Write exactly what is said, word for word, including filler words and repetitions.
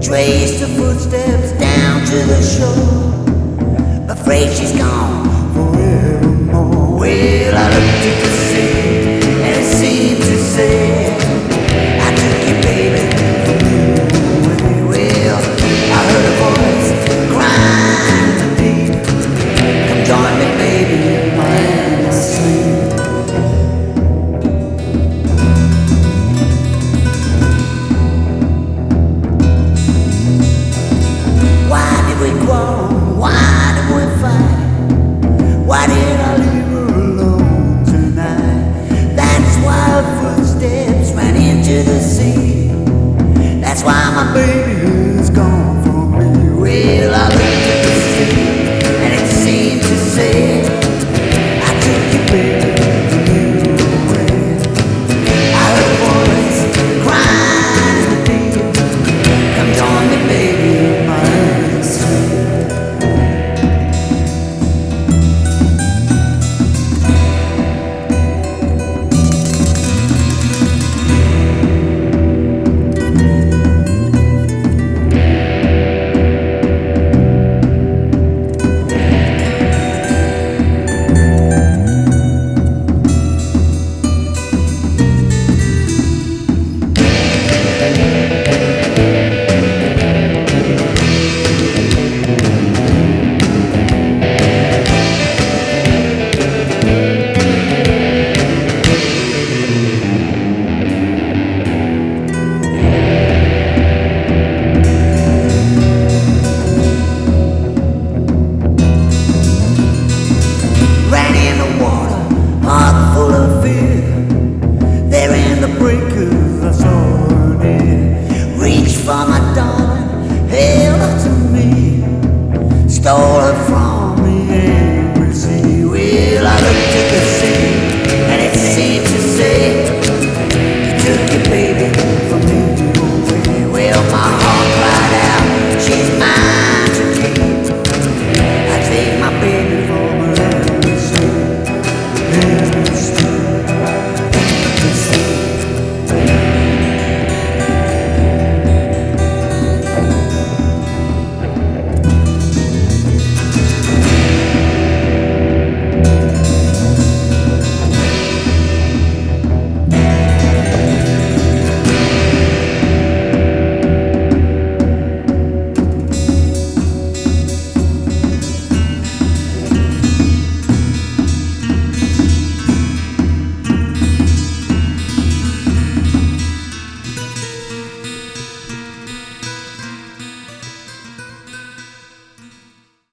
Traced her footsteps down to the shore, afraid she's gone forevermore. Well, I looked at the sea and it seemed to say, I took you, baby, from you away. Well, I heard a voice crying in the deep, come join me, baby, in my endless sleep. Why did I leave her alone tonight? That's why her footsteps ran into the sea. That's why my baby